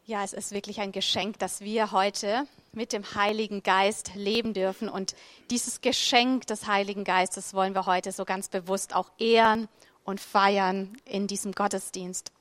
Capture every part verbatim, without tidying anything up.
Ja, es ist wirklich ein Geschenk, dass wir heute mit dem Heiligen Geist leben dürfen. Und dieses Geschenk des Heiligen Geistes wollen wir heute so ganz bewusst auch ehren und feiern in diesem Gottesdienst.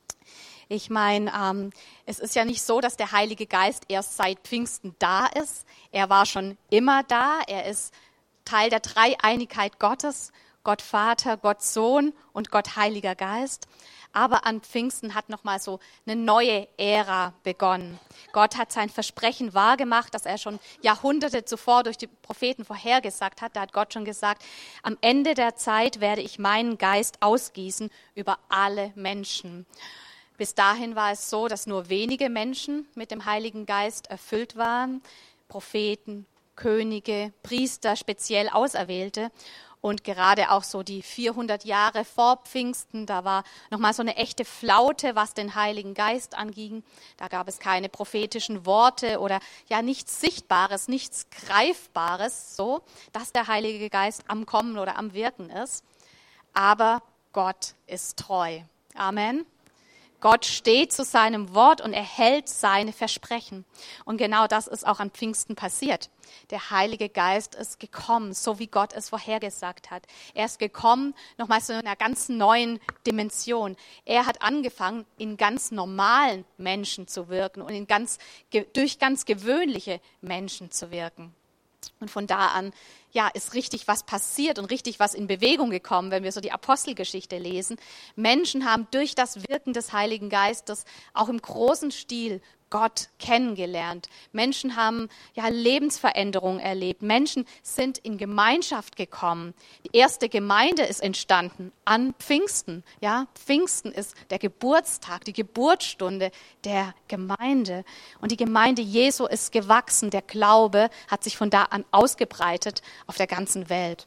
Ich meine, ähm, es ist ja nicht so, dass der Heilige Geist erst seit Pfingsten da ist. Er war schon immer da. Er ist Teil der Dreieinigkeit Gottes, Gott Vater, Gott Sohn und Gott Heiliger Geist. Aber an Pfingsten hat nochmal so eine neue Ära begonnen. Gott hat sein Versprechen wahrgemacht, das er schon Jahrhunderte zuvor durch die Propheten vorhergesagt hat. Da hat Gott schon gesagt, am Ende der Zeit werde ich meinen Geist ausgießen über alle Menschen. Bis dahin war es so, dass nur wenige Menschen mit dem Heiligen Geist erfüllt waren. Propheten, Könige, Priester, speziell Auserwählte. Und gerade auch so die vierhundert Jahre vor Pfingsten, da war nochmal so eine echte Flaute, was den Heiligen Geist anging. Da gab es keine prophetischen Worte oder ja nichts Sichtbares, nichts Greifbares, so, dass der Heilige Geist am Kommen oder am Wirken ist. Aber Gott ist treu. Amen. Gott steht zu seinem Wort und er hält seine Versprechen. Und genau das ist auch an Pfingsten passiert. Der Heilige Geist ist gekommen, so wie Gott es vorhergesagt hat. Er ist gekommen, nochmal so in einer ganz neuen Dimension. Er hat angefangen, in ganz normalen Menschen zu wirken und in ganz, durch ganz gewöhnliche Menschen zu wirken. Und von da an, ja, ist richtig was passiert und richtig was in Bewegung gekommen, wenn wir so die Apostelgeschichte lesen. Menschen haben durch das Wirken des Heiligen Geistes auch im großen Stil Gott kennengelernt. Menschen haben ja Lebensveränderungen erlebt. Menschen sind in Gemeinschaft gekommen. Die erste Gemeinde ist entstanden an Pfingsten. Ja, Pfingsten ist der Geburtstag, die Geburtsstunde der Gemeinde. Und die Gemeinde Jesu ist gewachsen. Der Glaube hat sich von da an ausgebreitet auf der ganzen Welt.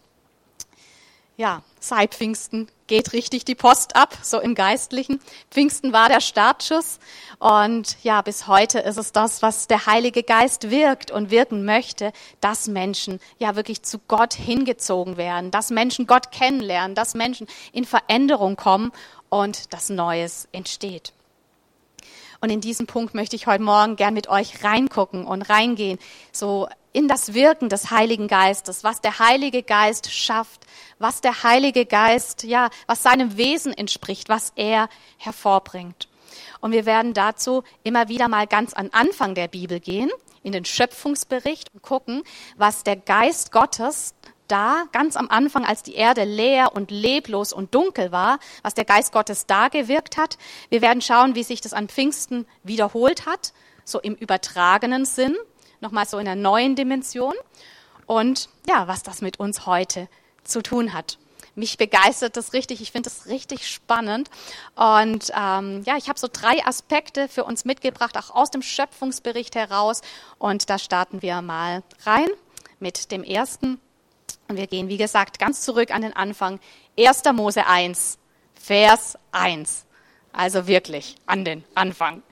Ja, seit Pfingsten geht richtig die Post ab, so im Geistlichen. Pfingsten war der Startschuss und ja, bis heute ist es das, was der Heilige Geist wirkt und wirken möchte, dass Menschen ja wirklich zu Gott hingezogen werden, dass Menschen Gott kennenlernen, dass Menschen in Veränderung kommen und dass Neues entsteht. Und in diesem Punkt möchte ich heute Morgen gern mit euch reingucken und reingehen, so in das Wirken des Heiligen Geistes, was der Heilige Geist schafft, was der Heilige Geist, ja, was seinem Wesen entspricht, was er hervorbringt. Und wir werden dazu immer wieder mal ganz an Anfang der Bibel gehen, in den Schöpfungsbericht und gucken, was der Geist Gottes da ganz am Anfang, als die Erde leer und leblos und dunkel war, was der Geist Gottes da gewirkt hat. Wir werden schauen, wie sich das an Pfingsten wiederholt hat, so im übertragenen Sinn, nochmal so in einer neuen Dimension und ja, was das mit uns heute zu tun hat. Mich begeistert das richtig, ich finde das richtig spannend und ähm, ja, ich habe so drei Aspekte für uns mitgebracht, auch aus dem Schöpfungsbericht heraus und da starten wir mal rein mit dem ersten und wir gehen, wie gesagt, ganz zurück an den Anfang, erster Mose eins, Vers eins. Also wirklich an den Anfang.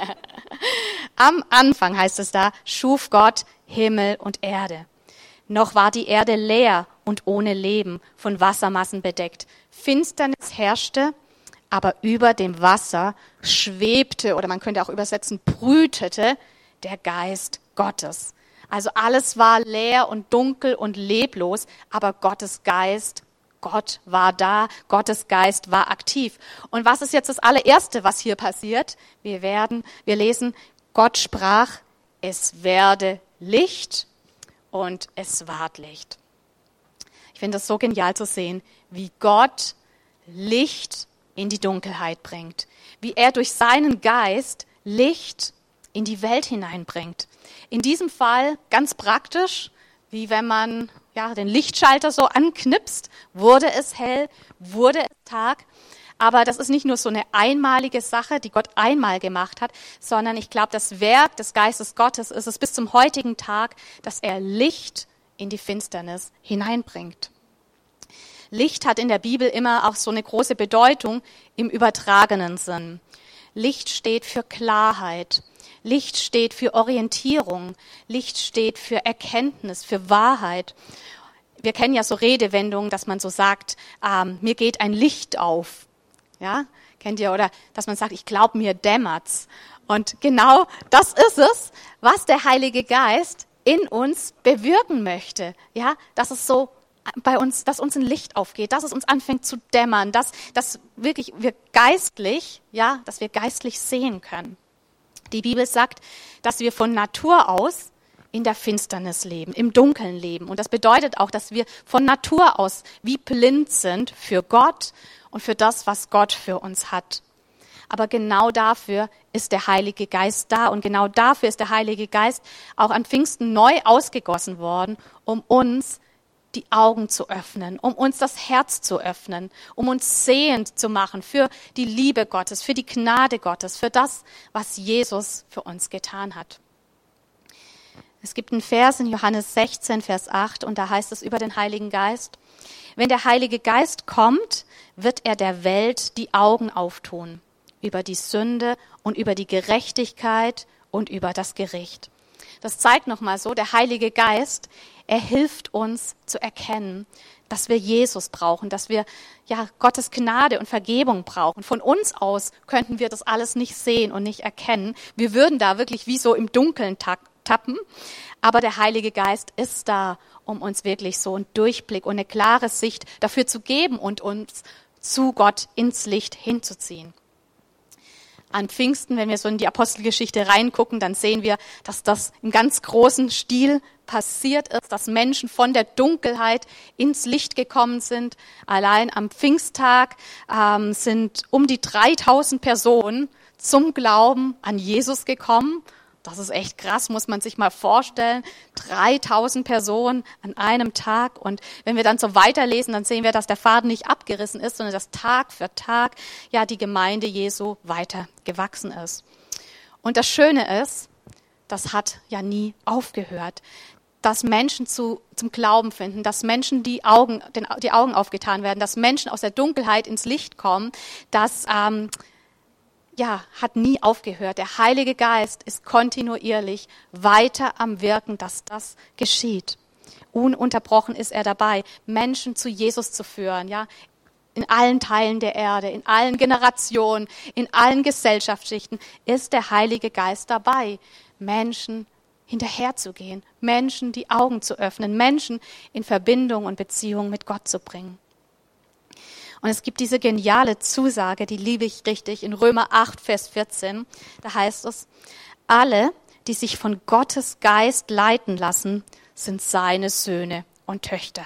Am Anfang heißt es da, schuf Gott Himmel und Erde. Noch war die Erde leer und ohne Leben, von Wassermassen bedeckt. Finsternis herrschte, aber über dem Wasser schwebte, oder man könnte auch übersetzen, brütete der Geist Gottes. Also alles war leer und dunkel und leblos, aber Gottes Geist Gott war da, Gottes Geist war aktiv. Und was ist jetzt das allererste, was hier passiert? Wir werden, wir lesen, Gott sprach, es werde Licht und es ward Licht. Ich finde das so genial zu sehen, wie Gott Licht in die Dunkelheit bringt, wie er durch seinen Geist Licht in die Welt hineinbringt. In diesem Fall ganz praktisch, wie wenn man ja, den Lichtschalter so anknipst, wurde es hell, wurde es Tag. Aber das ist nicht nur so eine einmalige Sache, die Gott einmal gemacht hat, sondern ich glaube, das Werk des Geistes Gottes ist es bis zum heutigen Tag, dass er Licht in die Finsternis hineinbringt. Licht hat in der Bibel immer auch so eine große Bedeutung im übertragenen Sinn. Licht steht für Klarheit. Licht steht für Orientierung. Licht steht für Erkenntnis, für Wahrheit. Wir kennen ja so Redewendungen, dass man so sagt, ähm, mir geht ein Licht auf. Ja, kennt ihr? Oder dass man sagt, ich glaube, mir dämmert's. Und genau das ist es, was der Heilige Geist in uns bewirken möchte. Ja, dass es so bei uns, dass uns ein Licht aufgeht, dass es uns anfängt zu dämmern, dass, dass wirklich wir geistlich, ja, dass wir geistlich sehen können. Die Bibel sagt, dass wir von Natur aus in der Finsternis leben, im Dunkeln leben. Und das bedeutet auch, dass wir von Natur aus wie blind sind für Gott und für das, was Gott für uns hat. Aber genau dafür ist der Heilige Geist da und genau dafür ist der Heilige Geist auch an Pfingsten neu ausgegossen worden, um uns die Augen zu öffnen, um uns das Herz zu öffnen, um uns sehend zu machen für die Liebe Gottes, für die Gnade Gottes, für das, was Jesus für uns getan hat. Es gibt einen Vers in Johannes sechzehn, Vers acht, und da heißt es über den Heiligen Geist: Wenn der Heilige Geist kommt, wird er der Welt die Augen auftun, über die Sünde und über die Gerechtigkeit und über das Gericht. Das zeigt nochmal so, der Heilige Geist, er hilft uns zu erkennen, dass wir Jesus brauchen, dass wir ja Gottes Gnade und Vergebung brauchen. Von uns aus könnten wir das alles nicht sehen und nicht erkennen. Wir würden da wirklich wie so im Dunkeln tappen. Aber der Heilige Geist ist da, um uns wirklich so einen Durchblick und eine klare Sicht dafür zu geben und uns zu Gott ins Licht hinzuziehen. An Pfingsten, wenn wir so in die Apostelgeschichte reingucken, dann sehen wir, dass das im ganz großen Stil passiert ist, dass Menschen von der Dunkelheit ins Licht gekommen sind. Allein am Pfingsttag ähm, sind um die dreitausend Personen zum Glauben an Jesus gekommen. Das ist echt krass, muss man sich mal vorstellen. dreitausend Personen an einem Tag. Und wenn wir dann so weiterlesen, dann sehen wir, dass der Faden nicht abgerissen ist, sondern dass Tag für Tag ja die Gemeinde Jesu weiter gewachsen ist. Und das Schöne ist, das hat ja nie aufgehört, dass Menschen zu, zum Glauben finden, dass Menschen die Augen, den, die Augen aufgetan werden, dass Menschen aus der Dunkelheit ins Licht kommen, dass ähm, ja, hat nie aufgehört. Der Heilige Geist ist kontinuierlich weiter am Wirken, dass das geschieht. Ununterbrochen ist er dabei, Menschen zu Jesus zu führen, ja, in allen Teilen der Erde, in allen Generationen, in allen Gesellschaftsschichten ist der Heilige Geist dabei, Menschen hinterherzugehen, Menschen die Augen zu öffnen, Menschen in Verbindung und Beziehung mit Gott zu bringen. Und es gibt diese geniale Zusage, die liebe ich richtig, in Römer acht, Vers vierzehn. Da heißt es: Alle, die sich von Gottes Geist leiten lassen, sind seine Söhne und Töchter.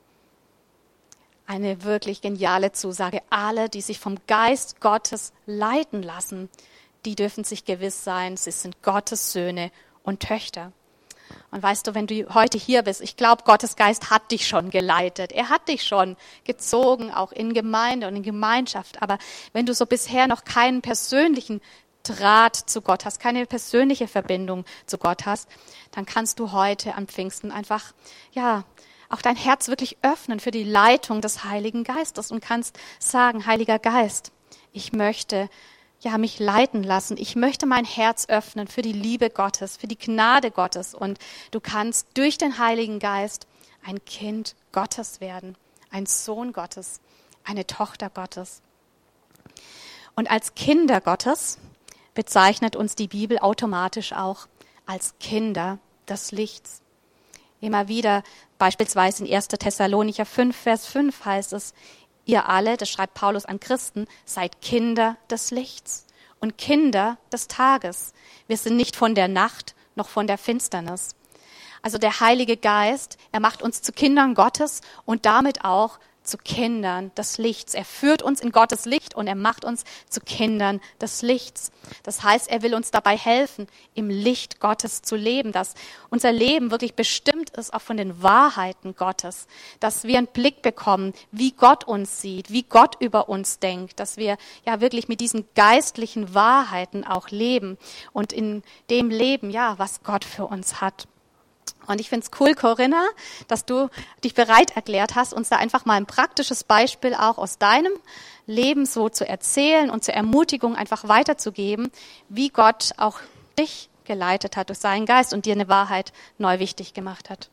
Eine wirklich geniale Zusage. Alle, die sich vom Geist Gottes leiten lassen, die dürfen sich gewiss sein, sie sind Gottes Söhne und Töchter. Und weißt du, wenn du heute hier bist, ich glaube, Gottes Geist hat dich schon geleitet. Er hat dich schon gezogen, auch in Gemeinde und in Gemeinschaft. Aber wenn du so bisher noch keinen persönlichen Draht zu Gott hast, keine persönliche Verbindung zu Gott hast, dann kannst du heute am Pfingsten einfach, ja, auch dein Herz wirklich öffnen für die Leitung des Heiligen Geistes und kannst sagen: Heiliger Geist, ich möchte ja, mich leiten lassen. Ich möchte mein Herz öffnen für die Liebe Gottes, für die Gnade Gottes. Und du kannst durch den Heiligen Geist ein Kind Gottes werden, ein Sohn Gottes, eine Tochter Gottes. Und als Kinder Gottes bezeichnet uns die Bibel automatisch auch als Kinder des Lichts. Immer wieder, beispielsweise in erster Thessalonicher fünf, Vers fünf heißt es: Ihr alle, das schreibt Paulus an Christen, seid Kinder des Lichts und Kinder des Tages. Wir sind nicht von der Nacht noch von der Finsternis. Also der Heilige Geist, er macht uns zu Kindern Gottes und damit auch zu Kindern des Lichts. Er führt uns in Gottes Licht und er macht uns zu Kindern des Lichts. Das heißt, er will uns dabei helfen, im Licht Gottes zu leben, dass unser Leben wirklich bestimmt ist auch von den Wahrheiten Gottes, dass wir einen Blick bekommen, wie Gott uns sieht, wie Gott über uns denkt, dass wir ja wirklich mit diesen geistlichen Wahrheiten auch leben und in dem Leben, ja, was Gott für uns hat. Und ich finde es cool, Corinna, dass du dich bereit erklärt hast, uns da einfach mal ein praktisches Beispiel auch aus deinem Leben so zu erzählen und zur Ermutigung einfach weiterzugeben, wie Gott auch dich geleitet hat durch seinen Geist und dir eine Wahrheit neu wichtig gemacht hat.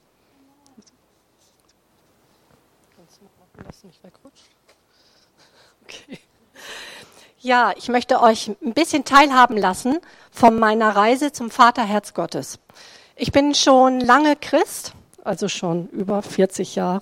Kannst du noch machen, dass es nicht wegrutscht? Okay. Ja, ich möchte euch ein bisschen teilhaben lassen von meiner Reise zum Vaterherz Gottes. Ich bin schon lange Christ, also schon über vierzig Jahre.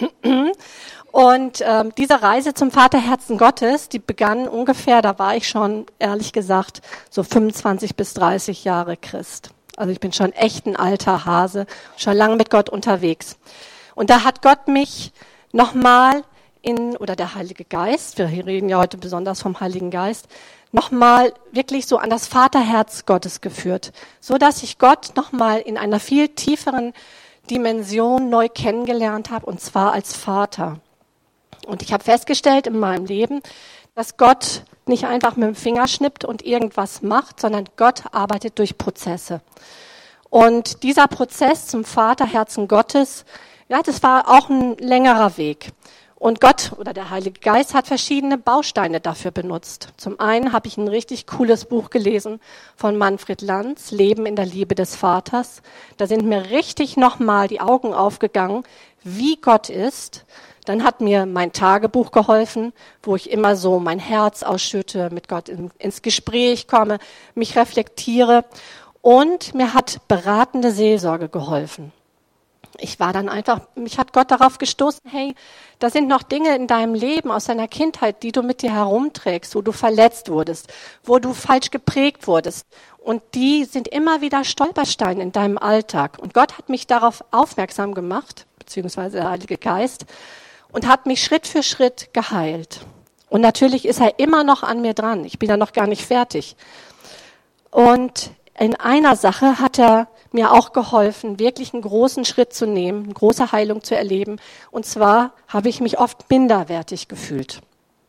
Und ähm, diese Reise zum Vaterherzen Gottes, die begann ungefähr, da war ich schon, ehrlich gesagt, so fünfundzwanzig bis dreißig Jahre Christ. Also ich bin schon echt ein alter Hase, schon lange mit Gott unterwegs. Und da hat Gott mich nochmal in, oder der Heilige Geist, wir reden ja heute besonders vom Heiligen Geist, nochmal wirklich so an das Vaterherz Gottes geführt, so dass ich Gott nochmal in einer viel tieferen Dimension neu kennengelernt habe, und zwar als Vater. Und ich habe festgestellt in meinem Leben, dass Gott nicht einfach mit dem Finger schnippt und irgendwas macht, sondern Gott arbeitet durch Prozesse. Und dieser Prozess zum Vaterherzen Gottes, ja, das war auch ein längerer Weg. Und Gott oder der Heilige Geist hat verschiedene Bausteine dafür benutzt. Zum einen habe ich ein richtig cooles Buch gelesen von Manfred Lanz, Leben in der Liebe des Vaters. Da sind mir richtig nochmal die Augen aufgegangen, wie Gott ist. Dann hat mir mein Tagebuch geholfen, wo ich immer so mein Herz ausschütte, mit Gott in, ins Gespräch komme, mich reflektiere. Und mir hat beratende Seelsorge geholfen. Ich war dann einfach, mich hat Gott darauf gestoßen, hey, da sind noch Dinge in deinem Leben aus deiner Kindheit, die du mit dir herumträgst, wo du verletzt wurdest, wo du falsch geprägt wurdest. Und die sind immer wieder Stolpersteine in deinem Alltag. Und Gott hat mich darauf aufmerksam gemacht, beziehungsweise der Heilige Geist, und hat mich Schritt für Schritt geheilt. Und natürlich ist er immer noch an mir dran. Ich bin ja noch gar nicht fertig. Und in einer Sache hat er mir auch geholfen, wirklich einen großen Schritt zu nehmen, eine große Heilung zu erleben. Und zwar habe ich mich oft minderwertig gefühlt.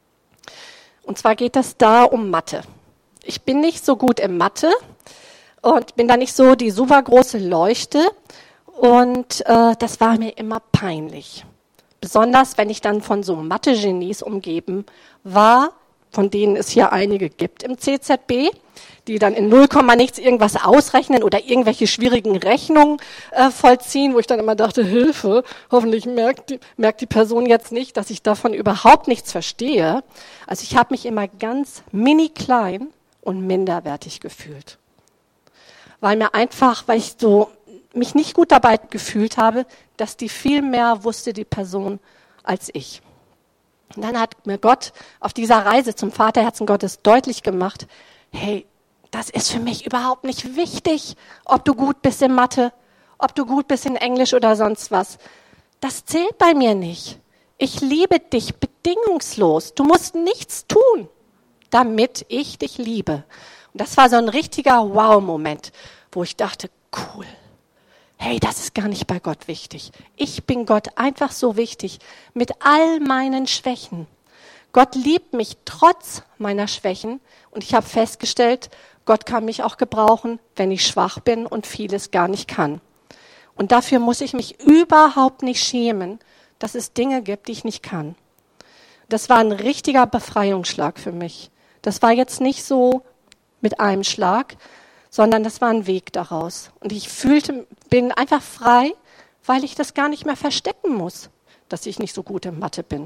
Und zwar geht es da um Mathe. Ich bin nicht so gut in Mathe und bin da nicht so die super große Leuchte. Und äh, das war mir immer peinlich. Besonders, wenn ich dann von so Mathe-Genies umgeben war, von denen es hier einige gibt im C Z B, die dann in null Komma nichts irgendwas ausrechnen oder irgendwelche schwierigen Rechnungen äh, vollziehen, wo ich dann immer dachte, Hilfe, hoffentlich merkt die, merkt die Person jetzt nicht, dass ich davon überhaupt nichts verstehe. Also ich habe mich immer ganz mini klein und minderwertig gefühlt. Weil mir einfach, weil ich so mich nicht gut dabei gefühlt habe, dass die viel mehr wusste, die Person, als ich. Und dann hat mir Gott auf dieser Reise zum Vaterherzen Gottes deutlich gemacht, hey, das ist für mich überhaupt nicht wichtig, ob du gut bist in Mathe, ob du gut bist in Englisch oder sonst was. Das zählt bei mir nicht. Ich liebe dich bedingungslos. Du musst nichts tun, damit ich dich liebe. Und das war so ein richtiger Wow-Moment, wo ich dachte, cool. Hey, das ist gar nicht bei Gott wichtig. Ich bin Gott einfach so wichtig mit all meinen Schwächen. Gott liebt mich trotz meiner Schwächen und ich habe festgestellt, Gott kann mich auch gebrauchen, wenn ich schwach bin und vieles gar nicht kann. Und dafür muss ich mich überhaupt nicht schämen, dass es Dinge gibt, die ich nicht kann. Das war ein richtiger Befreiungsschlag für mich. Das war jetzt nicht so mit einem Schlag, sondern das war ein Weg daraus. Und ich fühlte, bin einfach frei, weil ich das gar nicht mehr verstecken muss, dass ich nicht so gut in Mathe bin.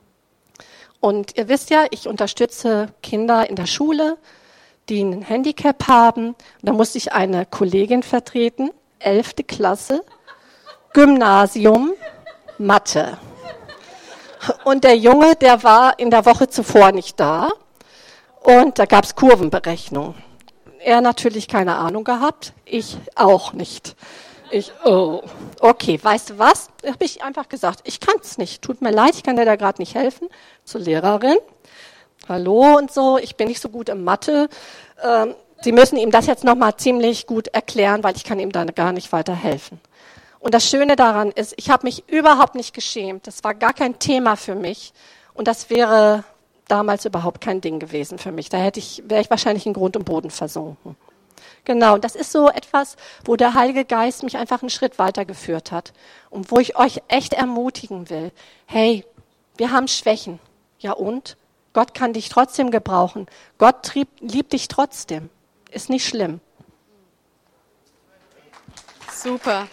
Und ihr wisst ja, ich unterstütze Kinder in der Schule, die ein Handicap haben. Und da musste ich eine Kollegin vertreten, elfte Klasse, Gymnasium, Mathe. Und der Junge, der war in der Woche zuvor nicht da. Und da gab es Kurvenberechnung. Er natürlich keine Ahnung gehabt, ich auch nicht. Ich, oh, okay, weißt du was? Habe ich einfach gesagt, ich kann es nicht. Tut mir leid, ich kann dir da gerade nicht helfen. Zur Lehrerin. Hallo und so, ich bin nicht so gut in Mathe. Ähm, Sie müssen ihm das jetzt nochmal ziemlich gut erklären, weil ich kann ihm da gar nicht weiterhelfen. Und das Schöne daran ist, ich habe mich überhaupt nicht geschämt. Das war gar kein Thema für mich. Und das wäre damals überhaupt kein Ding gewesen für mich. Da hätte ich, wäre ich wahrscheinlich in Grund und Boden versunken. Genau, das ist so etwas, wo der Heilige Geist mich einfach einen Schritt weitergeführt hat und wo ich euch echt ermutigen will. Hey, wir haben Schwächen. Ja und? Gott kann dich trotzdem gebrauchen. Gott trieb, liebt dich trotzdem. Ist nicht schlimm. Super.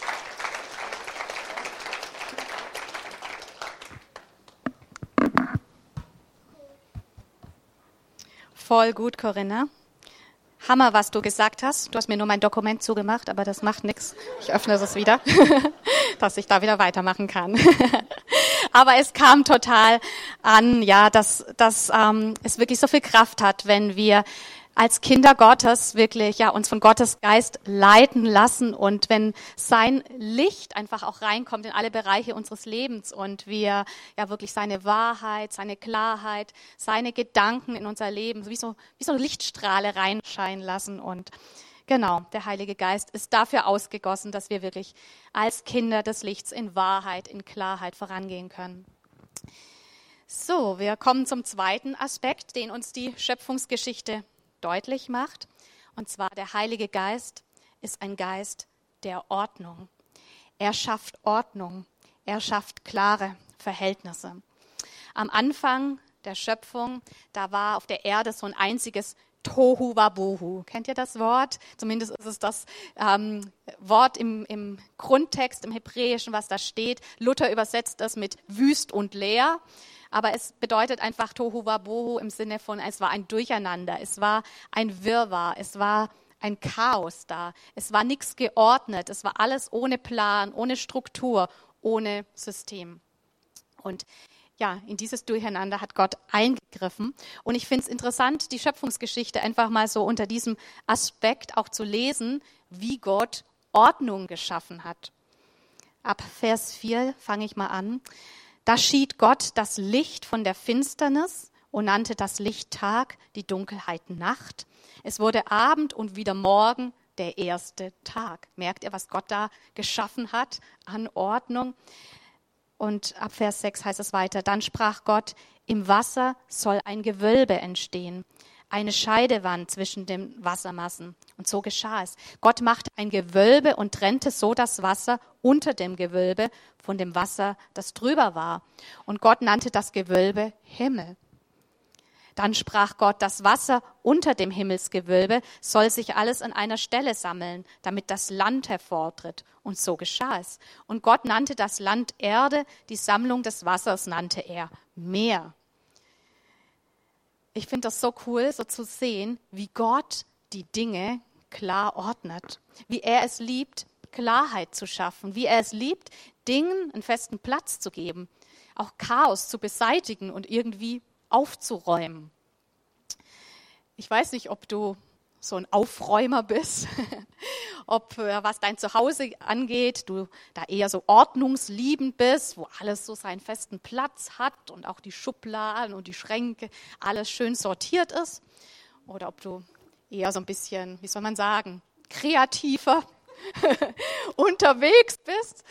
Voll gut, Corinna. Hammer, was du gesagt hast. Du hast mir nur mein Dokument zugemacht, aber das macht nichts. Ich öffne das wieder, dass ich da wieder weitermachen kann. Aber es kam total an, ja, dass, dass ähm, es wirklich so viel Kraft hat, wenn wir als Kinder Gottes wirklich ja uns von Gottes Geist leiten lassen und wenn sein Licht einfach auch reinkommt in alle Bereiche unseres Lebens und wir ja wirklich seine Wahrheit, seine Klarheit, seine Gedanken in unser Leben wie so wie so Lichtstrahle reinscheinen lassen und genau, der Heilige Geist ist dafür ausgegossen, dass wir wirklich als Kinder des Lichts in Wahrheit, in Klarheit vorangehen können. So, wir kommen zum zweiten Aspekt, den uns die Schöpfungsgeschichte deutlich macht. Und zwar der Heilige Geist ist ein Geist der Ordnung. Er schafft Ordnung. Er schafft klare Verhältnisse. Am Anfang der Schöpfung, da war auf der Erde so ein einziges Tohu Wabohu. Kennt ihr das Wort? Zumindest ist es das ähm, Wort im, im Grundtext, im Hebräischen, was da steht. Luther übersetzt das mit wüst und leer. Aber es bedeutet einfach Tohu Wabohu im Sinne von, es war ein Durcheinander, es war ein Wirrwarr, es war ein Chaos da. Es war nichts geordnet, es war alles ohne Plan, ohne Struktur, ohne System. Und ja, in dieses Durcheinander hat Gott eingegriffen. Und ich finde es interessant, die Schöpfungsgeschichte einfach mal so unter diesem Aspekt auch zu lesen, wie Gott Ordnung geschaffen hat. Ab Vers vier fange ich mal an. Da schied Gott das Licht von der Finsternis und nannte das Licht Tag, die Dunkelheit Nacht. Es wurde Abend und wieder Morgen, der erste Tag. Merkt ihr, was Gott da geschaffen hat an Ordnung? Und ab Vers sechs heißt es weiter, dann sprach Gott, im Wasser soll ein Gewölbe entstehen, eine Scheidewand zwischen den Wassermassen. Und so geschah es. Gott machte ein Gewölbe und trennte so das Wasser unter dem Gewölbe von dem Wasser, das drüber war. Und Gott nannte das Gewölbe Himmel. Dann sprach Gott, das Wasser unter dem Himmelsgewölbe soll sich alles an einer Stelle sammeln, damit das Land hervortritt. Und so geschah es. Und Gott nannte das Land Erde, die Sammlung des Wassers nannte er Meer. Ich finde das so cool, so zu sehen, wie Gott die Dinge klar ordnet, wie er es liebt, Klarheit zu schaffen, wie er es liebt, Dingen einen festen Platz zu geben, auch Chaos zu beseitigen und irgendwie aufzuräumen. Ich weiß nicht, ob du so ein Aufräumer bist, ob was dein Zuhause angeht, du da eher so ordnungsliebend bist, wo alles so seinen festen Platz hat und auch die Schubladen und die Schränke, alles schön sortiert ist. Oder ob du eher so ein bisschen, wie soll man sagen, kreativer unterwegs bist.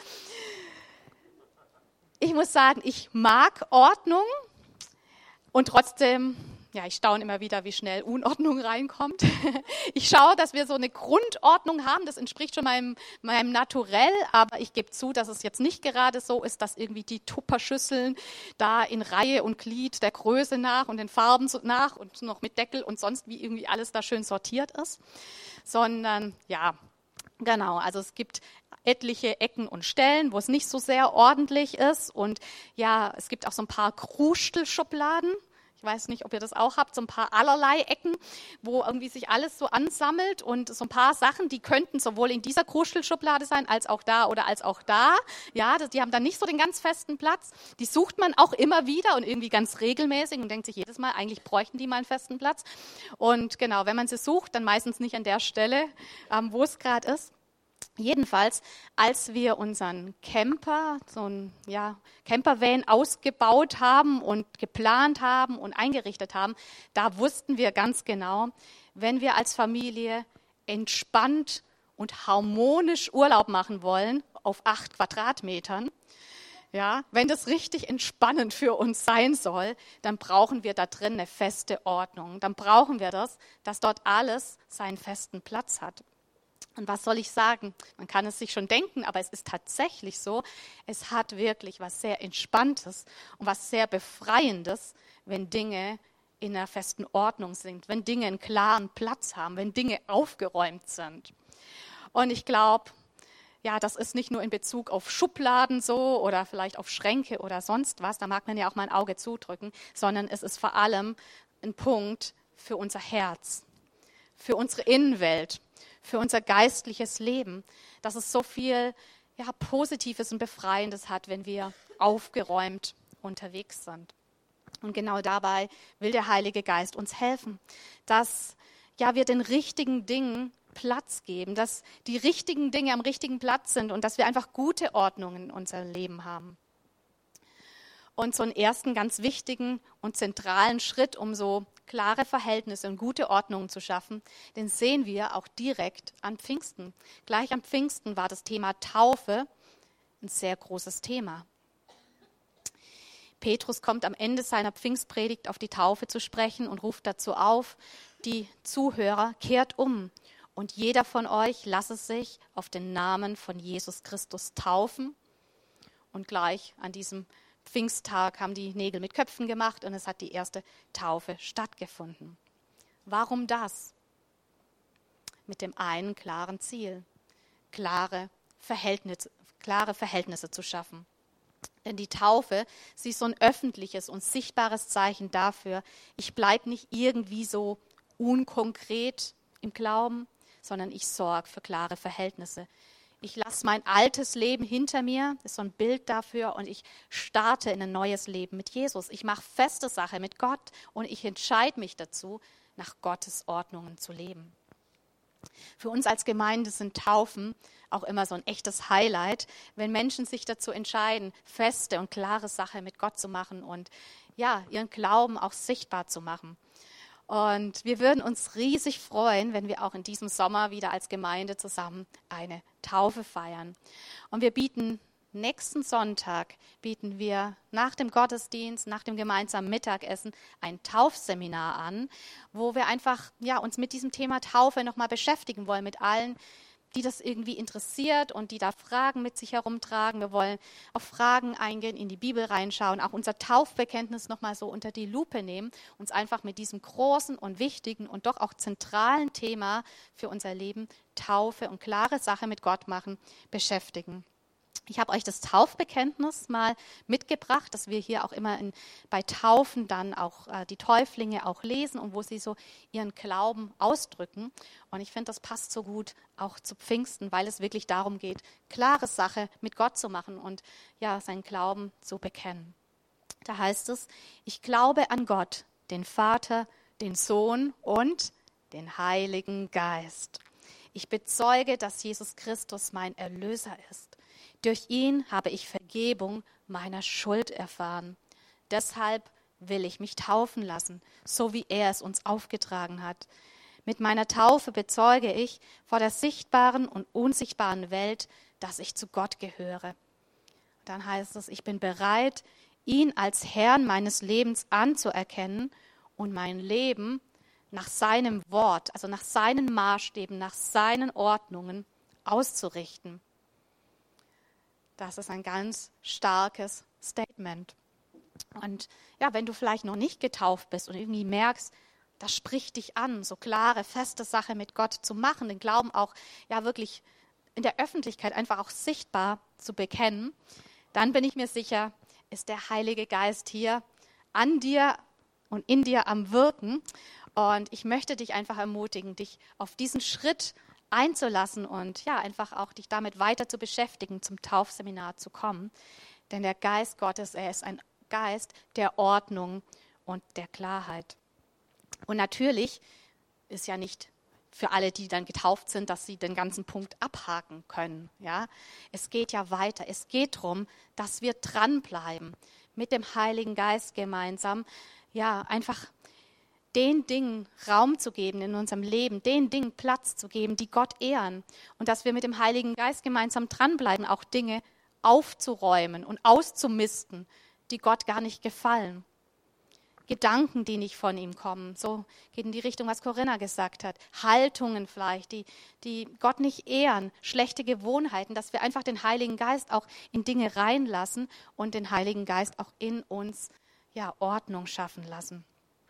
Ich muss sagen, ich mag Ordnung und trotzdem, ja, ich staune immer wieder, wie schnell Unordnung reinkommt. Ich schaue, dass wir so eine Grundordnung haben, das entspricht schon meinem, meinem Naturell, aber ich gebe zu, dass es jetzt nicht gerade so ist, dass irgendwie die Tupperschüsseln da in Reihe und Glied der Größe nach und den Farben nach und noch mit Deckel und sonst wie irgendwie alles da schön sortiert ist, sondern ja, genau, also es gibt etliche Ecken und Stellen, wo es nicht so sehr ordentlich ist und ja, es gibt auch so ein paar Krustelschubladen. Ich weiß nicht, ob ihr das auch habt, so ein paar allerlei Ecken, wo irgendwie sich alles so ansammelt und so ein paar Sachen, die könnten sowohl in dieser Krustelschublade sein, als auch da oder als auch da. Ja, die haben dann nicht so den ganz festen Platz. Die sucht man auch immer wieder und irgendwie ganz regelmäßig und denkt sich jedes Mal, eigentlich bräuchten die mal einen festen Platz. Und genau, wenn man sie sucht, dann meistens nicht an der Stelle, ähm, wo es gerade ist. Jedenfalls, als wir unseren Camper, so ein ja, Campervan ausgebaut haben und geplant haben und eingerichtet haben, da wussten wir ganz genau, wenn wir als Familie entspannt und harmonisch Urlaub machen wollen auf acht Quadratmetern, ja, wenn das richtig entspannend für uns sein soll, dann brauchen wir da drin eine feste Ordnung. Dann brauchen wir das, dass dort alles seinen festen Platz hat. Und was soll ich sagen? Man kann es sich schon denken, aber es ist tatsächlich so, es hat wirklich was sehr Entspanntes und was sehr Befreiendes, wenn Dinge in einer festen Ordnung sind, wenn Dinge einen klaren Platz haben, wenn Dinge aufgeräumt sind. Und ich glaube, ja, das ist nicht nur in Bezug auf Schubladen so oder vielleicht auf Schränke oder sonst was, da mag man ja auch mal ein Auge zudrücken, sondern es ist vor allem ein Punkt für unser Herz. für unsere Innenwelt, für unser geistliches Leben, dass es so viel ja, Positives und Befreiendes hat, wenn wir aufgeräumt unterwegs sind. Und genau dabei will der Heilige Geist uns helfen, dass ja, wir den richtigen Dingen Platz geben, dass die richtigen Dinge am richtigen Platz sind und dass wir einfach gute Ordnungen in unserem Leben haben. Und so einen ersten ganz wichtigen und zentralen Schritt, um so klare Verhältnisse und gute Ordnungen zu schaffen, den sehen wir auch direkt an Pfingsten. Gleich am Pfingsten war das Thema Taufe ein sehr großes Thema. Petrus kommt am Ende seiner Pfingstpredigt auf die Taufe zu sprechen und ruft dazu auf, die Zuhörer, kehrt um und jeder von euch lasse sich auf den Namen von Jesus Christus taufen. Und gleich an diesem Pfingsttag haben die Nägel mit Köpfen gemacht und es hat die erste Taufe stattgefunden. Warum das? Mit dem einen klaren Ziel, klare Verhältnisse, klare Verhältnisse zu schaffen. Denn die Taufe, sie ist so ein öffentliches und sichtbares Zeichen dafür, ich bleibe nicht irgendwie so unkonkret im Glauben, sondern ich sorge für klare Verhältnisse. Ich lasse mein altes Leben hinter mir, das ist so ein Bild dafür, und ich starte in ein neues Leben mit Jesus. Ich mache feste Sache mit Gott und ich entscheide mich dazu, nach Gottes Ordnungen zu leben. Für uns als Gemeinde sind Taufen auch immer so ein echtes Highlight, wenn Menschen sich dazu entscheiden, feste und klare Sache mit Gott zu machen und ja, ihren Glauben auch sichtbar zu machen. Und wir würden uns riesig freuen, wenn wir auch in diesem Sommer wieder als Gemeinde zusammen eine Taufe feiern. Und wir bieten nächsten Sonntag, bieten wir nach dem Gottesdienst, nach dem gemeinsamen Mittagessen ein Taufseminar an, wo wir einfach ja, uns mit diesem Thema Taufe nochmal beschäftigen wollen, mit allen, die das irgendwie interessiert und die da Fragen mit sich herumtragen. Wir wollen auf Fragen eingehen, in die Bibel reinschauen, auch unser Taufbekenntnis nochmal so unter die Lupe nehmen, uns einfach mit diesem großen und wichtigen und doch auch zentralen Thema für unser Leben, Taufe und klare Sache mit Gott machen, beschäftigen. Ich habe euch das Taufbekenntnis mal mitgebracht, dass wir hier auch immer in, bei Taufen dann auch äh, die Täuflinge auch lesen und wo sie so ihren Glauben ausdrücken. Und ich finde, das passt so gut auch zu Pfingsten, weil es wirklich darum geht, klare Sache mit Gott zu machen und ja, seinen Glauben zu bekennen. Da heißt es, ich glaube an Gott, den Vater, den Sohn und den Heiligen Geist. Ich bezeuge, dass Jesus Christus mein Erlöser ist. Durch ihn habe ich Vergebung meiner Schuld erfahren. Deshalb will ich mich taufen lassen, so wie er es uns aufgetragen hat. Mit meiner Taufe bezeuge ich vor der sichtbaren und unsichtbaren Welt, dass ich zu Gott gehöre. Dann heißt es, ich bin bereit, ihn als Herrn meines Lebens anzuerkennen und mein Leben nach seinem Wort, also nach seinen Maßstäben, nach seinen Ordnungen auszurichten. Das ist ein ganz starkes Statement. Und ja, wenn du vielleicht noch nicht getauft bist und irgendwie merkst, das spricht dich an, so klare, feste Sache mit Gott zu machen, den Glauben auch ja wirklich in der Öffentlichkeit einfach auch sichtbar zu bekennen, dann bin ich mir sicher, ist der Heilige Geist hier an dir und in dir am Wirken. Und ich möchte dich einfach ermutigen, dich auf diesen Schritt einzulassen und ja, einfach auch dich damit weiter zu beschäftigen, zum Taufseminar zu kommen. Denn der Geist Gottes, er ist ein Geist der Ordnung und der Klarheit. Und natürlich ist ja nicht für alle, die dann getauft sind, dass sie den ganzen Punkt abhaken können. Ja? Es geht ja weiter. Es geht darum, dass wir dranbleiben, mit dem Heiligen Geist gemeinsam, ja, einfach den Dingen Raum zu geben in unserem Leben, den Dingen Platz zu geben, die Gott ehren. Und dass wir mit dem Heiligen Geist gemeinsam dranbleiben, auch Dinge aufzuräumen und auszumisten, die Gott gar nicht gefallen. Gedanken, die nicht von ihm kommen. So geht in die Richtung, was Corinna gesagt hat. Haltungen vielleicht, die, die Gott nicht ehren. Schlechte Gewohnheiten, dass wir einfach den Heiligen Geist auch in Dinge reinlassen und den Heiligen Geist auch in uns ja, Ordnung schaffen lassen.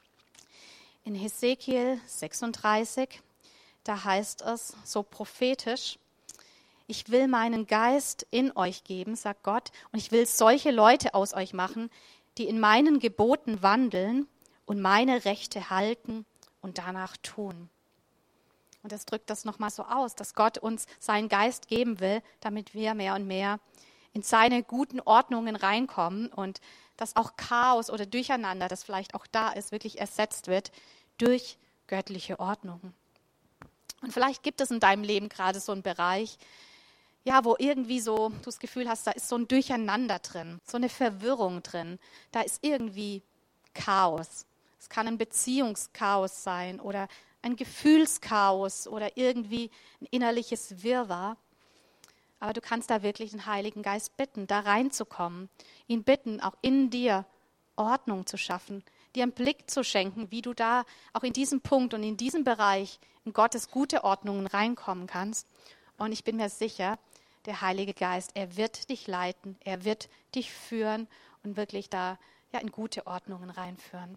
In Hesekiel sechsunddreißig, da heißt es so prophetisch, ich will meinen Geist in euch geben, sagt Gott, und ich will solche Leute aus euch machen, die in meinen Geboten wandeln und meine Rechte halten und danach tun. Und das drückt das nochmal so aus, dass Gott uns seinen Geist geben will, damit wir mehr und mehr in seine guten Ordnungen reinkommen und dass auch Chaos oder Durcheinander, das vielleicht auch da ist, wirklich ersetzt wird durch göttliche Ordnungen. Und vielleicht gibt es in deinem Leben gerade so einen Bereich, ja, wo irgendwie so du das Gefühl hast, da ist so ein Durcheinander drin, so eine Verwirrung drin. Da ist irgendwie Chaos. Es kann ein Beziehungschaos sein oder ein Gefühlschaos oder irgendwie ein innerliches Wirrwarr. Aber du kannst da wirklich den Heiligen Geist bitten, da reinzukommen, ihn bitten, auch in dir Ordnung zu schaffen, dir einen Blick zu schenken, wie du da auch in diesem Punkt und in diesem Bereich in Gottes gute Ordnungen reinkommen kannst. Und ich bin mir sicher, der Heilige Geist, er wird dich leiten, er wird dich führen und wirklich da ja, in gute Ordnungen reinführen.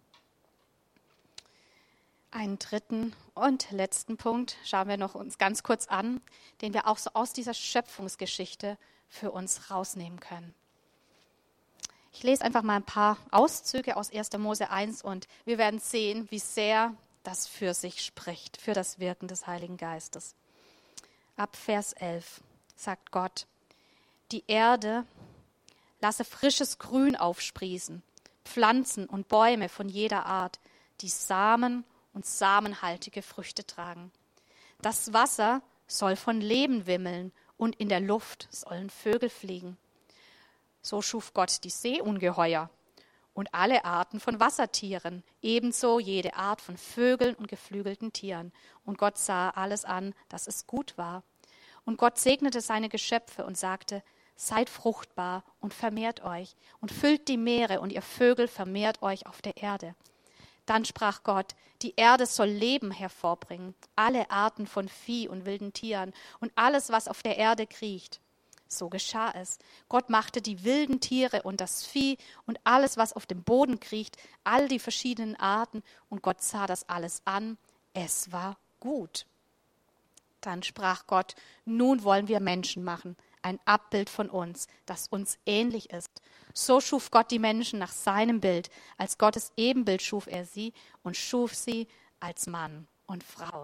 Einen dritten und letzten Punkt schauen wir noch uns ganz kurz an, den wir auch so aus dieser Schöpfungsgeschichte für uns rausnehmen können. Ich lese einfach mal ein paar Auszüge aus erster Mose eins und wir werden sehen, wie sehr das für sich spricht, für das Wirken des Heiligen Geistes. Ab Vers elf sagt Gott: Die Erde lasse frisches Grün aufsprießen, Pflanzen und Bäume von jeder Art, die Samen und samenhaltige Früchte tragen. Das Wasser soll von Leben wimmeln und in der Luft sollen Vögel fliegen. So schuf Gott die Seeungeheuer und alle Arten von Wassertieren, ebenso jede Art von Vögeln und geflügelten Tieren. Und Gott sah alles an, dass es gut war. Und Gott segnete seine Geschöpfe und sagte: Seid fruchtbar und vermehrt euch und füllt die Meere und ihr Vögel vermehrt euch auf der Erde. Dann sprach Gott: Die Erde soll Leben hervorbringen, alle Arten von Vieh und wilden Tieren und alles, was auf der Erde kriecht. So geschah es. Gott machte die wilden Tiere und das Vieh und alles, was auf dem Boden kriecht, all die verschiedenen Arten, und Gott sah das alles an. Es war gut. Dann sprach Gott: Nun wollen wir Menschen machen, ein Abbild von uns, das uns ähnlich ist. So schuf Gott die Menschen nach seinem Bild. Als Gottes Ebenbild schuf er sie und schuf sie als Mann und Frau.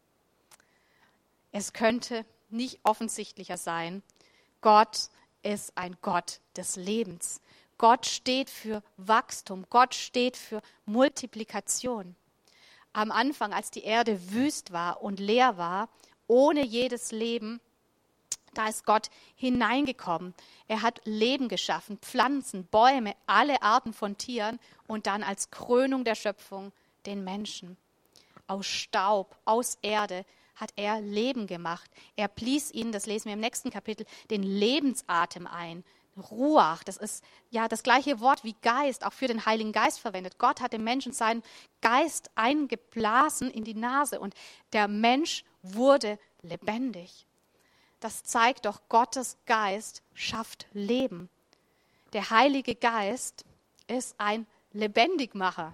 Es könnte nicht offensichtlicher sein. Gott ist ein Gott des Lebens. Gott steht für Wachstum. Gott steht für Multiplikation. Am Anfang, als die Erde wüst war und leer war, ohne jedes Leben, da ist Gott hineingekommen. Er hat Leben geschaffen, Pflanzen, Bäume, alle Arten von Tieren und dann als Krönung der Schöpfung den Menschen. Aus Staub, aus Erde hat er Leben gemacht. Er blies ihnen, das lesen wir im nächsten Kapitel, den Lebensatem ein. Ruach, das ist ja das gleiche Wort wie Geist, auch für den Heiligen Geist verwendet. Gott hat dem Menschen seinen Geist eingeblasen in die Nase und der Mensch wurde lebendig. Das zeigt doch, Gottes Geist schafft Leben. Der Heilige Geist ist ein Lebendigmacher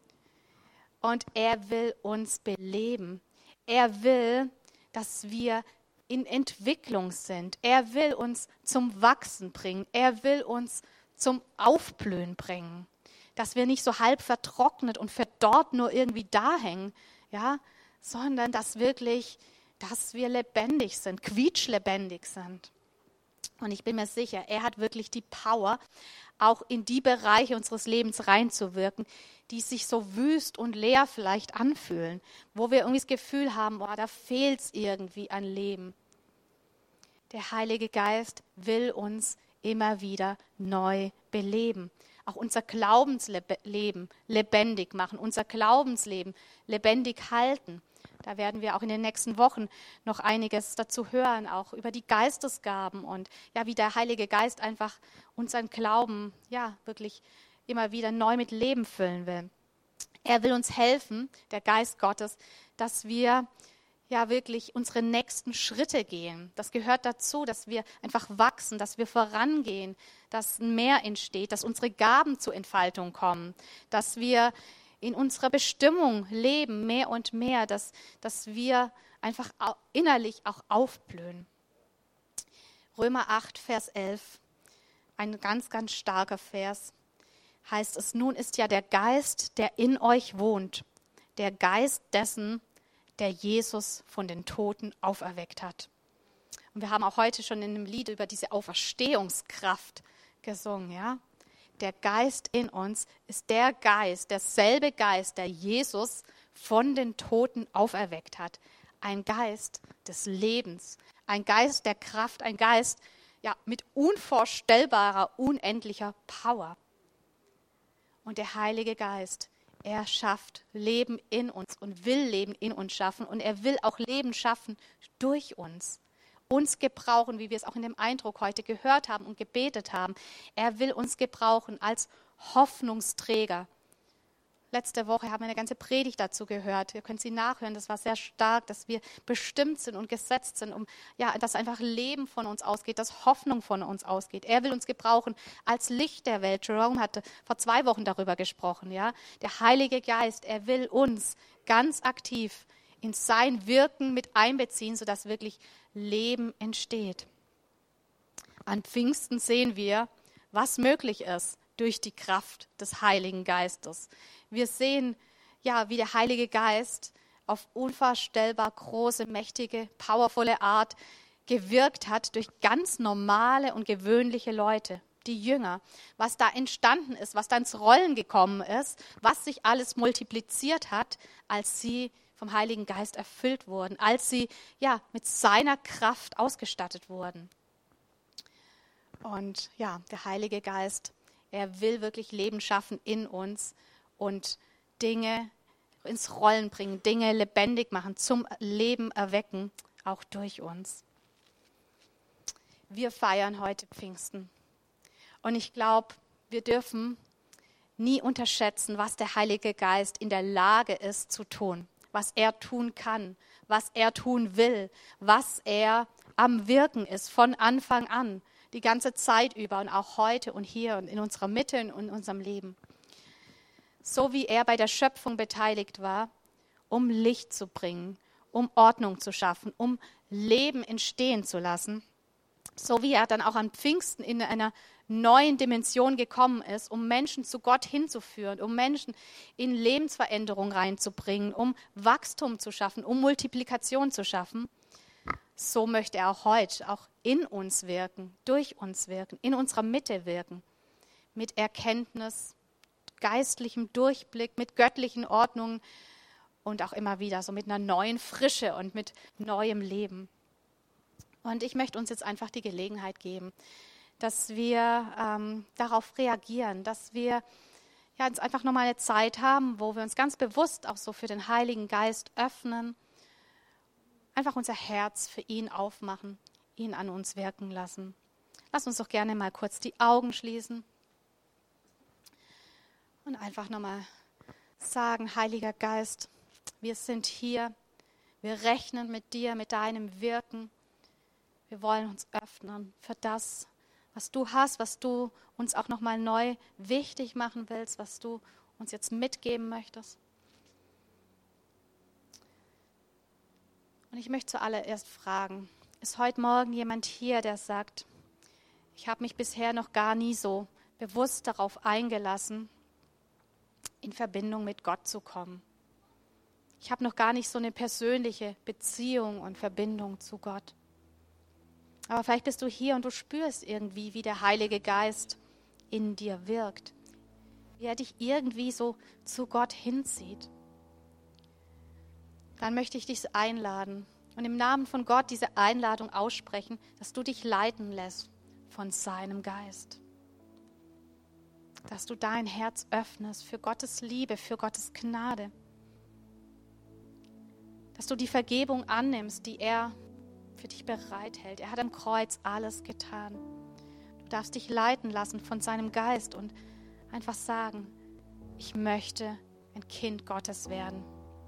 und er will uns beleben. Er will, dass wir in Entwicklung sind. Er will uns zum Wachsen bringen. Er will uns zum Aufblühen bringen. Dass wir nicht so halb vertrocknet und verdorrt nur irgendwie da hängen, ja, sondern dass wirklich, dass wir lebendig sind, quietschlebendig sind. Und ich bin mir sicher, er hat wirklich die Power, auch in die Bereiche unseres Lebens reinzuwirken, die sich so wüst und leer vielleicht anfühlen, wo wir irgendwie das Gefühl haben, boah, da fehlt es irgendwie an Leben. Der Heilige Geist will uns immer wieder neu beleben. Auch unser Glaubensleben lebendig machen, unser Glaubensleben lebendig halten. Da werden wir auch in den nächsten Wochen noch einiges dazu hören, auch über die Geistesgaben und ja, wie der Heilige Geist einfach unseren Glauben ja wirklich immer wieder neu mit Leben füllen will. Er will uns helfen, der Geist Gottes, dass wir ja wirklich unsere nächsten Schritte gehen. Das gehört dazu, dass wir einfach wachsen, dass wir vorangehen, dass mehr entsteht, dass unsere Gaben zur Entfaltung kommen, dass wir in unserer Bestimmung leben, mehr und mehr, dass, dass wir einfach innerlich auch aufblühen. Römer acht, Vers elf, ein ganz, ganz starker Vers, heißt es: Nun ist ja der Geist, der in euch wohnt, der Geist dessen, der Jesus von den Toten auferweckt hat. Und wir haben auch heute schon in einem Lied über diese Auferstehungskraft gesungen, ja. Der Geist in uns ist der Geist, derselbe Geist, der Jesus von den Toten auferweckt hat. Ein Geist des Lebens, ein Geist der Kraft, ein Geist ja, mit unvorstellbarer, unendlicher Power. Und der Heilige Geist, er schafft Leben in uns und will Leben in uns schaffen. Und er will auch Leben schaffen durch uns. Uns gebrauchen, wie wir es auch in dem Eindruck heute gehört haben und gebetet haben. Er will uns gebrauchen als Hoffnungsträger. Letzte Woche haben wir eine ganze Predigt dazu gehört. Ihr könnt sie nachhören. Das war sehr stark, dass wir bestimmt sind und gesetzt sind, um ja, dass einfach Leben von uns ausgeht, dass Hoffnung von uns ausgeht. Er will uns gebrauchen als Licht der Welt. Jerome hatte vor zwei Wochen darüber gesprochen. Ja? Der Heilige Geist, er will uns ganz aktiv in sein Wirken mit einbeziehen, sodass wirklich Leben entsteht. An Pfingsten sehen wir, was möglich ist durch die Kraft des Heiligen Geistes. Wir sehen, ja, wie der Heilige Geist auf unvorstellbar große, mächtige, powervolle Art gewirkt hat durch ganz normale und gewöhnliche Leute, die Jünger. Was da entstanden ist, was da ins Rollen gekommen ist, was sich alles multipliziert hat, als sie vom Heiligen Geist erfüllt wurden, als sie ja mit seiner Kraft ausgestattet wurden. Und ja, der Heilige Geist, er will wirklich Leben schaffen in uns und Dinge ins Rollen bringen, Dinge lebendig machen, zum Leben erwecken, auch durch uns. Wir feiern heute Pfingsten. Und ich glaube, wir dürfen nie unterschätzen, was der Heilige Geist in der Lage ist zu tun, was er tun kann, was er tun will, was er am Wirken ist von Anfang an, die ganze Zeit über und auch heute und hier und in unserer Mitte und in unserem Leben. So wie er bei der Schöpfung beteiligt war, um Licht zu bringen, um Ordnung zu schaffen, um Leben entstehen zu lassen, so wie er dann auch an Pfingsten in einer neuen Dimension gekommen ist, um Menschen zu Gott hinzuführen, um Menschen in Lebensveränderung reinzubringen, um Wachstum zu schaffen, um Multiplikation zu schaffen. So möchte er auch heute auch in uns wirken, durch uns wirken, in unserer Mitte wirken, mit Erkenntnis, geistlichem Durchblick, mit göttlichen Ordnungen und auch immer wieder so mit einer neuen Frische und mit neuem Leben. Und ich möchte uns jetzt einfach die Gelegenheit geben, dass wir ähm, darauf reagieren, dass wir ja, jetzt einfach nochmal eine Zeit haben, wo wir uns ganz bewusst auch so für den Heiligen Geist öffnen, einfach unser Herz für ihn aufmachen, ihn an uns wirken lassen. Lass uns doch gerne mal kurz die Augen schließen und einfach nochmal sagen, Heiliger Geist, wir sind hier, wir rechnen mit dir, mit deinem Wirken. Wir wollen uns öffnen für das, was du hast, was du uns auch nochmal neu wichtig machen willst, was du uns jetzt mitgeben möchtest. Und ich möchte zuallererst fragen, ist heute Morgen jemand hier, der sagt, ich habe mich bisher noch gar nie so bewusst darauf eingelassen, in Verbindung mit Gott zu kommen. Ich habe noch gar nicht so eine persönliche Beziehung und Verbindung zu Gott. Aber vielleicht bist du hier und du spürst irgendwie, wie der Heilige Geist in dir wirkt, wie er dich irgendwie so zu Gott hinzieht. Dann möchte ich dich einladen und im Namen von Gott diese Einladung aussprechen, dass du dich leiten lässt von seinem Geist. Dass du dein Herz öffnest für Gottes Liebe, für Gottes Gnade. Dass du die Vergebung annimmst, die er für dich bereithält. Er hat am Kreuz alles getan. Du darfst dich leiten lassen von seinem Geist und einfach sagen, ich möchte ein Kind Gottes werden.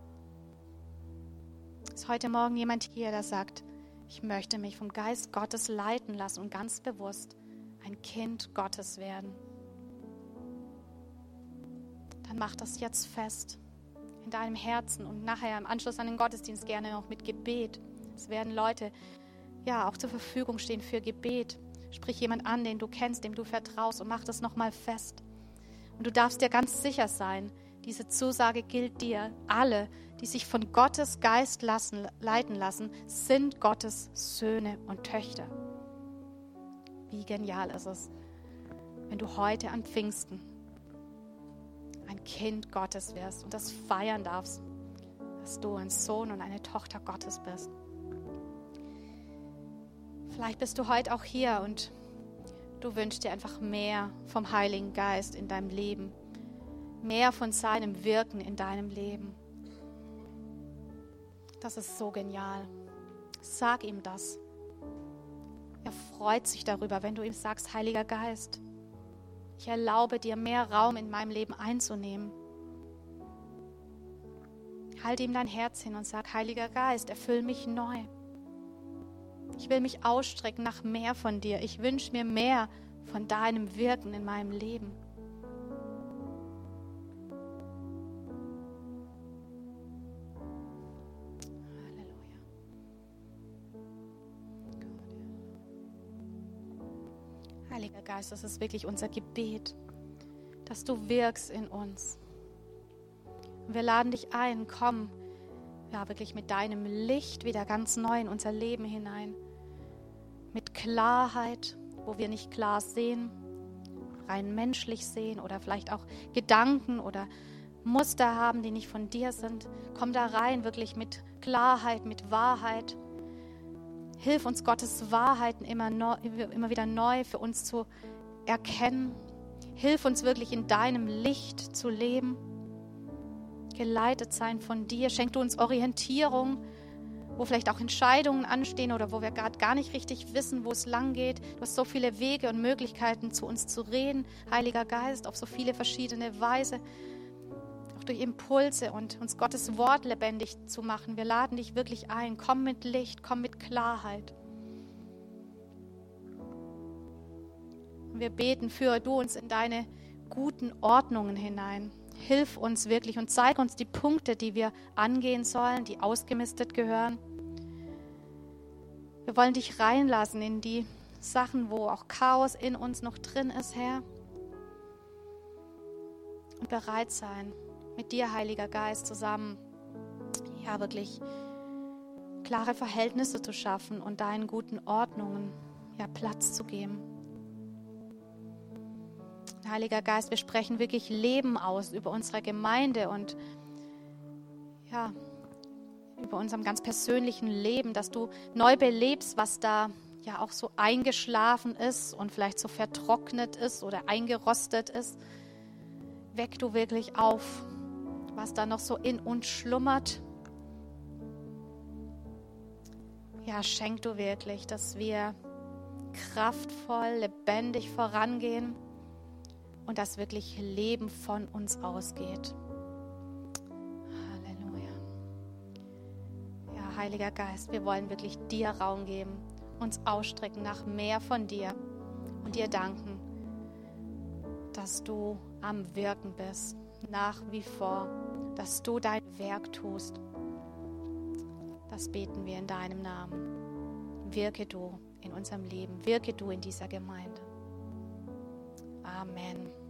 Ist heute Morgen jemand hier, der sagt, ich möchte mich vom Geist Gottes leiten lassen und ganz bewusst ein Kind Gottes werden. Dann mach das jetzt fest in deinem Herzen und nachher im Anschluss an den Gottesdienst gerne noch mit Gebet. Es werden Leute ja auch zur Verfügung stehen für Gebet. Sprich jemand an, den du kennst, dem du vertraust und mach das nochmal fest. Und du darfst dir ganz sicher sein, Diese Zusage gilt dir. Alle, die sich von Gottes Geist lassen, leiten lassen, sind Gottes Söhne und Töchter. Wie genial ist es, wenn du heute an Pfingsten ein Kind Gottes wirst und das feiern darfst, dass du ein Sohn und eine Tochter Gottes bist. Vielleicht bist du heute auch hier und du wünschst dir einfach mehr vom Heiligen Geist in deinem Leben, mehr von seinem Wirken in deinem Leben. Das ist so genial. Sag ihm das. Er freut sich darüber, wenn du ihm sagst, Heiliger Geist, ich erlaube dir, mehr Raum in meinem Leben einzunehmen. Halte ihm dein Herz hin und sag, Heiliger Geist, erfüll mich neu. Ich will mich ausstrecken nach mehr von dir. Ich wünsche mir mehr von deinem Wirken in meinem Leben. Halleluja. Heiliger Geist, das ist wirklich unser Gebet, dass du wirkst in uns. Und wir laden dich ein, komm, ja, wirklich mit deinem Licht wieder ganz neu in unser Leben hinein. Mit Klarheit, wo wir nicht klar sehen, rein menschlich sehen oder vielleicht auch Gedanken oder Muster haben, die nicht von dir sind. Komm da rein, wirklich mit Klarheit, mit Wahrheit. Hilf uns, Gottes Wahrheiten immer, neu, immer wieder neu für uns zu erkennen. Hilf uns wirklich in deinem Licht zu leben. Geleitet sein von dir. Schenk du uns Orientierung, wo vielleicht auch Entscheidungen anstehen oder wo wir gerade gar nicht richtig wissen, wo es lang geht. Du hast so viele Wege und Möglichkeiten, zu uns zu reden, Heiliger Geist, auf so viele verschiedene Weise, auch durch Impulse und uns Gottes Wort lebendig zu machen. Wir laden dich wirklich ein. Komm mit Licht, komm mit Klarheit. Und wir beten, führe du uns in deine guten Ordnungen hinein. Hilf uns wirklich und zeig uns die Punkte, die wir angehen sollen, die ausgemistet gehören. Wir wollen dich reinlassen in die Sachen, wo auch Chaos in uns noch drin ist, Herr. Und bereit sein, mit dir, Heiliger Geist, zusammen, ja, wirklich klare Verhältnisse zu schaffen und deinen guten Ordnungen, ja, Platz zu geben. Heiliger Geist, wir sprechen wirklich Leben aus über unsere Gemeinde und ja, über unserem ganz persönlichen Leben, dass du neu belebst, was da ja auch so eingeschlafen ist und vielleicht so vertrocknet ist oder eingerostet ist. Weck du wirklich auf, was da noch so in uns schlummert. Ja, schenk du wirklich, dass wir kraftvoll, lebendig vorangehen und dass wirklich Leben von uns ausgeht. Halleluja. Ja, Heiliger Geist, wir wollen wirklich dir Raum geben, uns ausstrecken nach mehr von dir und dir danken, dass du am Wirken bist, nach wie vor, dass du dein Werk tust. Das beten wir in deinem Namen. Wirke du in unserem Leben, wirke du in dieser Gemeinde. Amen.